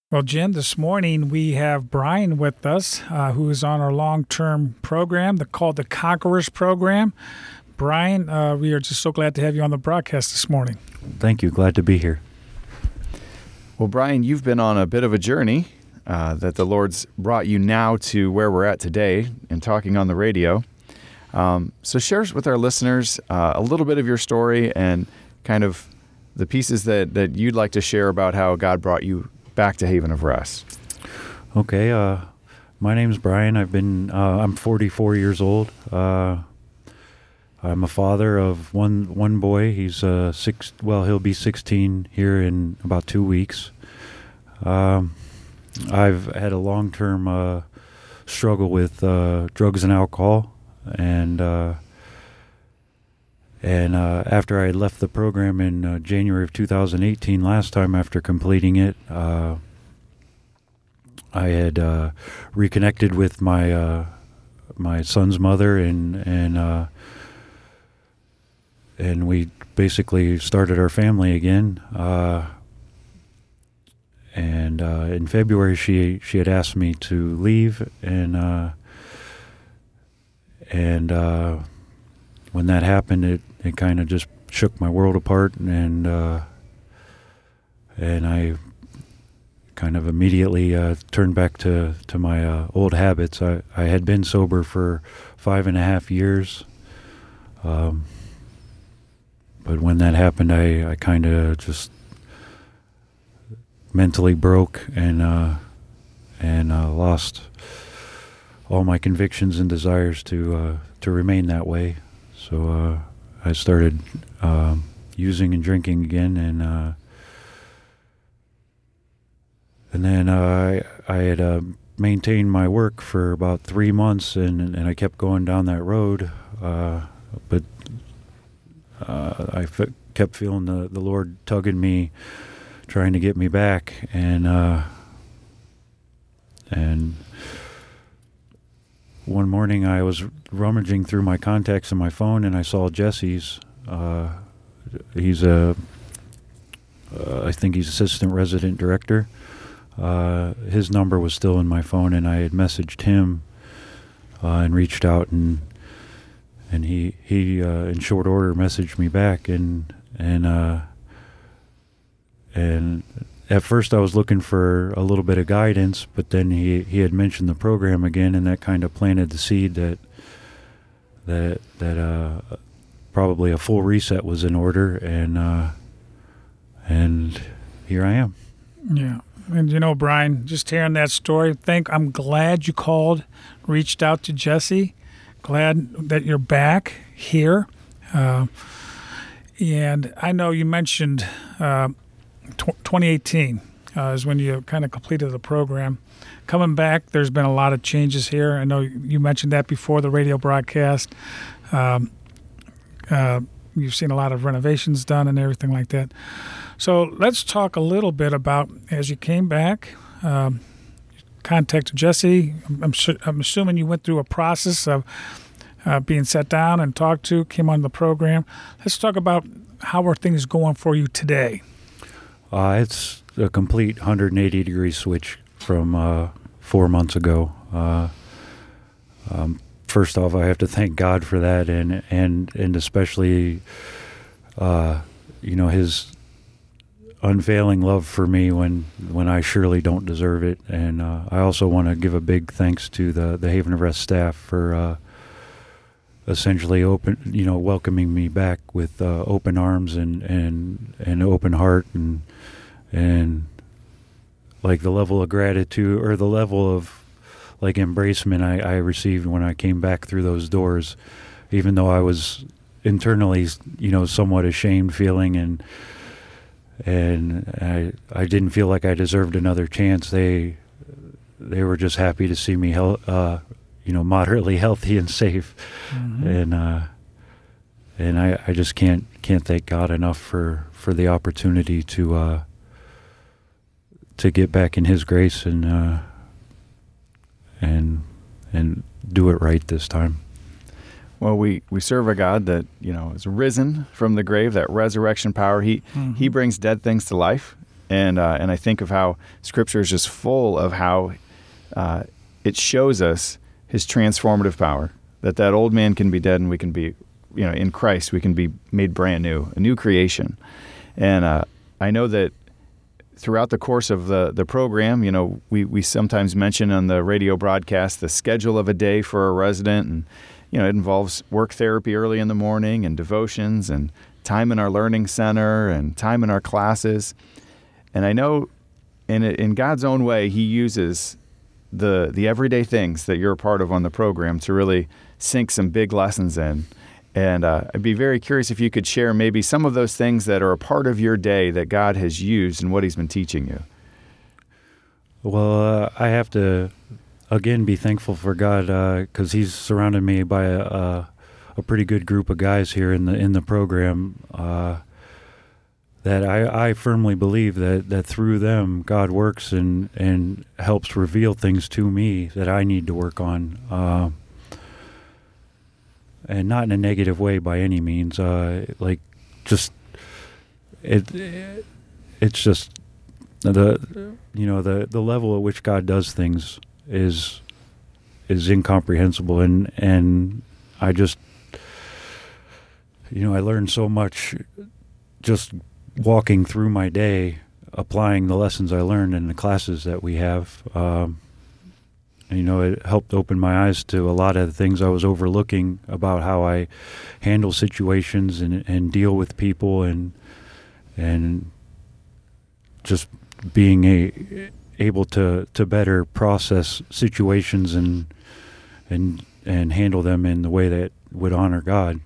Well, Jim, this morning we have Brian with us, who is on our long-term program called the Conquerors Program. Brian, we are just so glad to have you on the broadcast this morning. Thank you. Glad to be here. Well, Brian, you've been on a bit of a journey that the Lord's brought you now to where we're at today and talking on the radio. So share with our listeners a little bit of your story and kind of the pieces that you'd like to share about how God brought you back to Haven of Rest. Okay. My name's Brian. I'm 44 years old. I'm a father of one boy. He's he'll be 16 here in about 2 weeks. I've had a long-term struggle with drugs and alcohol, and after I left the program in January of 2018, last time after completing it, I had reconnected with my son's mother, and we basically started our family again. And in February, she had asked me to leave, and when that happened, it kind of just shook my world apart, and I kind of immediately turned back to my old habits. I had been sober for 5.5 years, but when that happened, I kind of just mentally broke and lost all my convictions and desires to remain that way. So I started using and drinking again, and then I had maintained my work for about 3 months, and I kept going down that road, but kept feeling the Lord tugging me, trying to get me back, and one morning I was rummaging through my contacts in my phone, and I saw Jesse's. He's I think he's assistant resident director. His number was still in my phone, and I had messaged him and reached out, and he in short order messaged me back, and at first I was looking for a little bit of guidance, but then he had mentioned the program again, and that kind of planted the seed that probably a full reset was in order, and here I am. Yeah. And Brian, just hearing that story, I'm glad you called, reached out to Jesse. Glad that you're back here. And I know you mentioned 2018 is when you kind of completed the program. Coming back, there's been a lot of changes here. I know you mentioned that before the radio broadcast. You've seen a lot of renovations done and everything like that. So let's talk a little bit about, as you came back, contacted Jesse. I'm assuming you went through a process of being sat down and talked to, came on the program. Let's talk about how are things going for you today. It's a complete 180-degree switch from 4 months ago. First off, I have to thank God for that, and especially, His unfailing love for me when I surely don't deserve it. And I also want to give a big thanks to the Haven of Rest staff for essentially welcoming me back with open arms and open heart, and like the level of gratitude or the level of like embracement I received when I came back through those doors, even though I was internally, somewhat ashamed feeling, and I didn't feel like I deserved another chance. They were just happy to see me moderately healthy and safe. Mm-hmm. And I just can't thank God enough for the opportunity to get back in His grace and do it right this time. Well, we serve a God that, is risen from the grave, that resurrection power. He brings dead things to life. And I think of how Scripture is just full of how it shows us His transformative power, that old man can be dead and we can be, in Christ, we can be made brand new, a new creation. And I know that throughout the course of the program, we sometimes mention on the radio broadcast the schedule of a day for a resident, and it involves work therapy early in the morning and devotions and time in our learning center and time in our classes. And I know in God's own way, He uses the everyday things that you're a part of on the program to really sink some big lessons in. And I'd be very curious if you could share maybe some of those things that are a part of your day that God has used and what He's been teaching you. Well, I have to, again, be thankful for God because He's surrounded me by a pretty good group of guys here in the program that I firmly believe that through them God works and helps reveal things to me that I need to work on. And not in a negative way by any means. It's just the level at which God does things is incomprehensible, and I just I learned so much just walking through my day, applying the lessons I learned in the classes that we have. It helped open my eyes to a lot of the things I was overlooking about how I handle situations and deal with people, and just being able to better process situations and handle them in the way that would honor God.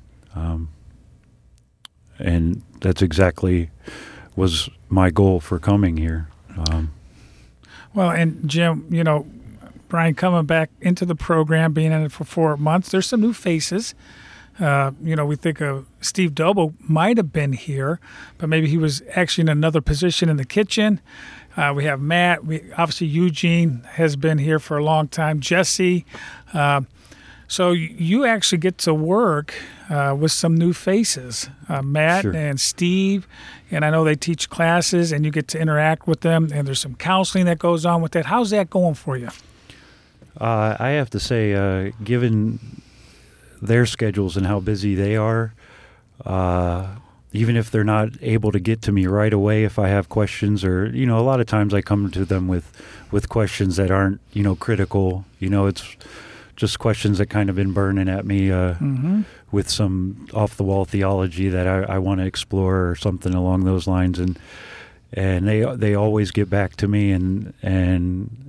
And that's exactly was my goal for coming here. Well, and Jim, Brian, coming back into the program, being in it for 4 months, there's some new faces. We think of Steve Dobo might have been here, but maybe he was actually in another position in the kitchen. We have Matt. Obviously, Eugene has been here for a long time. Jesse. So you actually get to work with some new faces, Matt Sure. and Steve, and I know they teach classes, and you get to interact with them, and there's some counseling that goes on with that. How's that going for you? I have to say, given their schedules and how busy they are, even if they're not able to get to me right away if I have questions, or, a lot of times I come to them with questions that aren't, critical. It's just questions that kind of been burning at me with some off-the-wall theology that I want to explore or something along those lines. And they always get back to me, and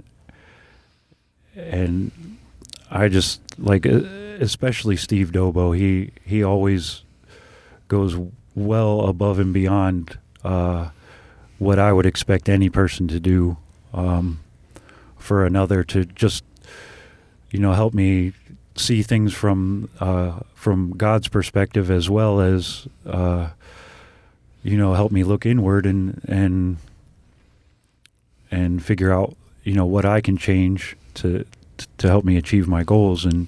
I just especially Steve Dobo. He always goes well above and beyond what I would expect any person to do for another, to just help me see things from God's perspective, as well as help me look inward and figure out what I can change to help me achieve my goals. And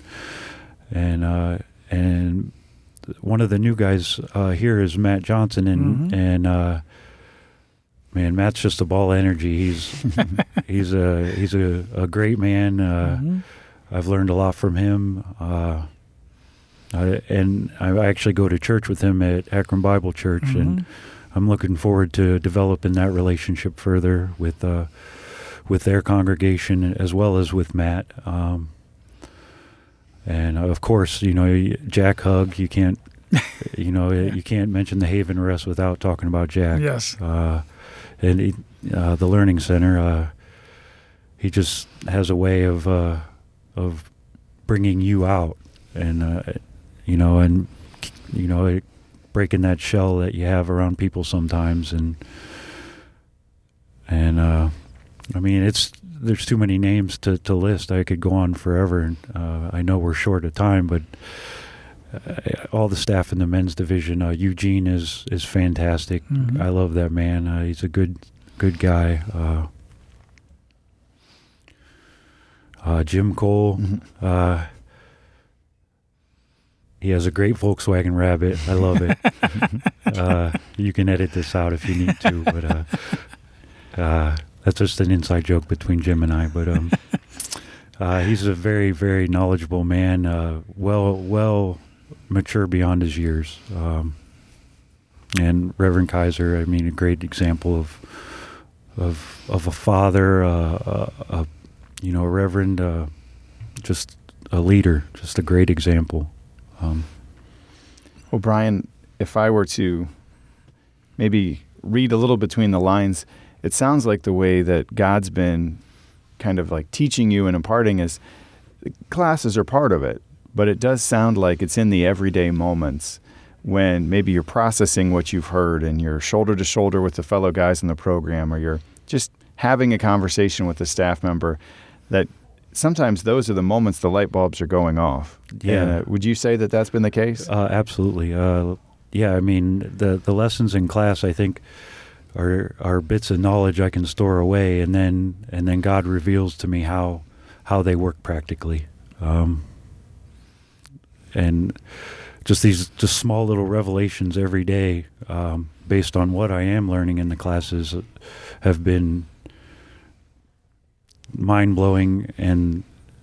one of the new guys here is Matt Johnson, and man, Matt's just a ball of energy. He's a great man. I've learned a lot from him, and I actually go to church with him at Akron Bible Church, and I'm looking forward to developing that relationship further with their congregation as well as with Matt. And of course, Jack Hug. You can't, you can't mention the Haven Rest without talking about Jack. Yes. And the Learning Center. He just has a way of bringing you out, and breaking that shell that you have around people sometimes, and I mean, there's too many names to list. I could go on forever, and I know we're short of time, but all the staff in the men's division, Eugene is fantastic. I love that man. He's a good guy. Jim Cole, he has a great Volkswagen Rabbit. I love it. You can edit this out if you need to, but That's just an inside joke between Jim and I, but he's a very, very knowledgeable man, well mature beyond his years. And Reverend Kaiser, I mean, a great example of a father, a reverend, just a leader, just a great example. Well, Brian, if I were to maybe read a little between the lines, it sounds like the way that God's been kind of like teaching you and imparting is classes are part of it, but it does sound like it's in the everyday moments when maybe you're processing what you've heard and you're shoulder to shoulder with the fellow guys in the program, or you're just having a conversation with a staff member, that sometimes those are the moments the light bulbs are going off. Yeah. And, would you say that that's been the case? Absolutely. Yeah, I mean, the lessons in class, I think, are bits of knowledge I can store away, and then God reveals to me how they work practically. And just these small little revelations every day, based on what I am learning in the classes, have been mind-blowing and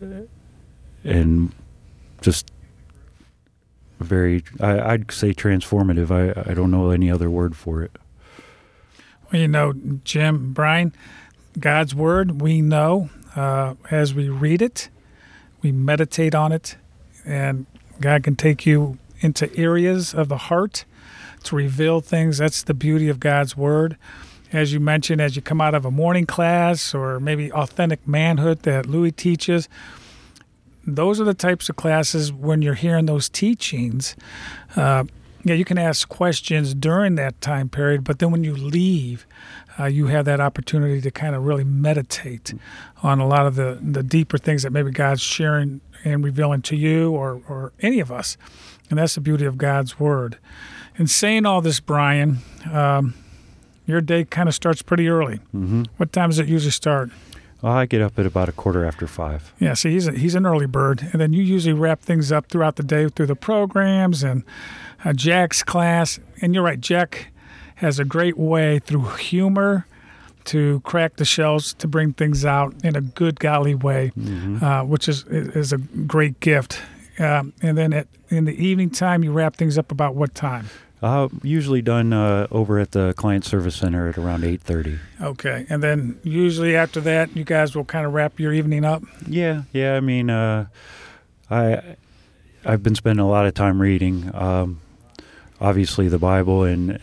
just very, I'd say transformative. I don't know any other word for it. Well, Jim, Brian, God's Word, we know as we read it, we meditate on it, and God can take you into areas of the heart to reveal things. That's the beauty of God's Word. As you mentioned, as you come out of a morning class or maybe authentic manhood that Louis teaches, those are the types of classes when you're hearing those teachings. You can ask questions during that time period, but then when you leave, you have that opportunity to kind of really meditate on a lot of the deeper things that maybe God's sharing and revealing to you or any of us. And that's the beauty of God's Word. In saying all this, Brian, your day kind of starts pretty early. Mm-hmm. What time does it usually start? Well, I get up at about 5:15. Yeah, see, he's an early bird. And then you usually wrap things up throughout the day through the programs and Jack's class. And you're right, Jack has a great way through humor to crack the shells, to bring things out in a good, golly way, which is a great gift. And then in the evening time, you wrap things up about what time? Usually done over at the Client Service Center at around 8:30. Okay. And then usually after that, you guys will kind of wrap your evening up? Yeah. I mean, I've been spending a lot of time reading, obviously the Bible and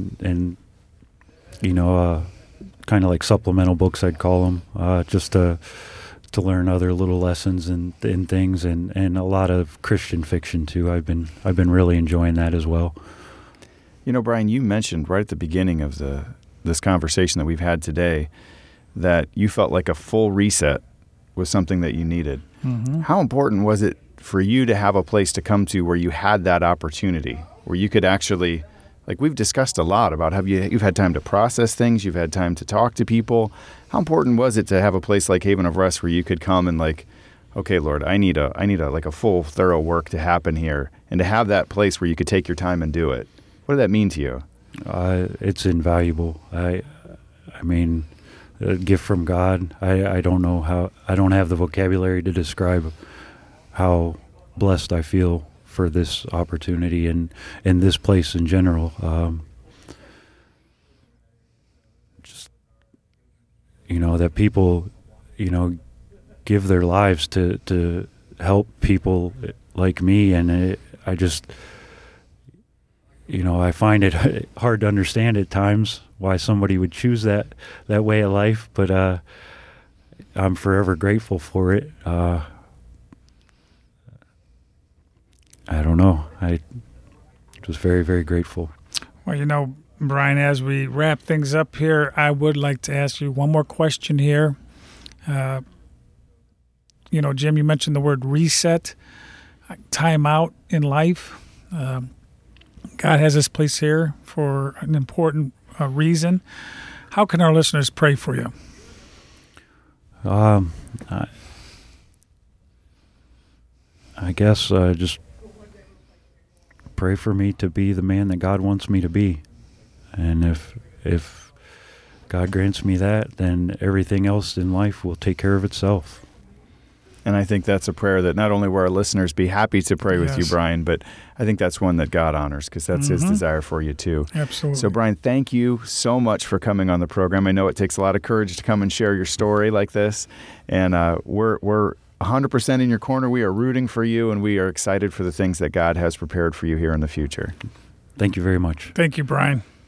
kind of like supplemental books, I'd call them, just to learn other little lessons and things, and a lot of Christian fiction too. I've been really enjoying that as well. Brian, you mentioned right at the beginning of this conversation that we've had today that you felt like a full reset was something that you needed. Mm-hmm. How important was it for you to have a place to come to where you had that opportunity, where you could actually, like we've discussed a lot about you've had time to process things, you've had time to talk to people. How important was it to have a place like Haven of Rest where you could come and like, okay, Lord, I need a full, thorough work to happen here, and to have that place where you could take your time and do it? What did that mean to you? It's invaluable. I mean, a gift from God. I don't know how. I don't have the vocabulary to describe how blessed I feel for this opportunity and in this place in general. That people, give their lives to help people like me, and I just. I find it hard to understand at times why somebody would choose that way of life, but I'm forever grateful for it. I don't know. I was very, very grateful. Well, Brian, as we wrap things up here, I would like to ask you one more question here. Jim, you mentioned the word reset, time out in life. God has this place here for an important reason. How can our listeners pray for you? I guess just pray for me to be the man that God wants me to be. And if God grants me that, then everything else in life will take care of itself. And I think that's a prayer that not only will our listeners be happy to pray with you, Yes. Brian, but I think that's one that God honors because that's his desire for you too. Absolutely. So, Brian, thank you so much for coming on the program. I know it takes a lot of courage to come and share your story like this, and we're 100% in your corner. We are rooting for you, and we are excited for the things that God has prepared for you here in the future. Thank you very much. Thank you, Brian.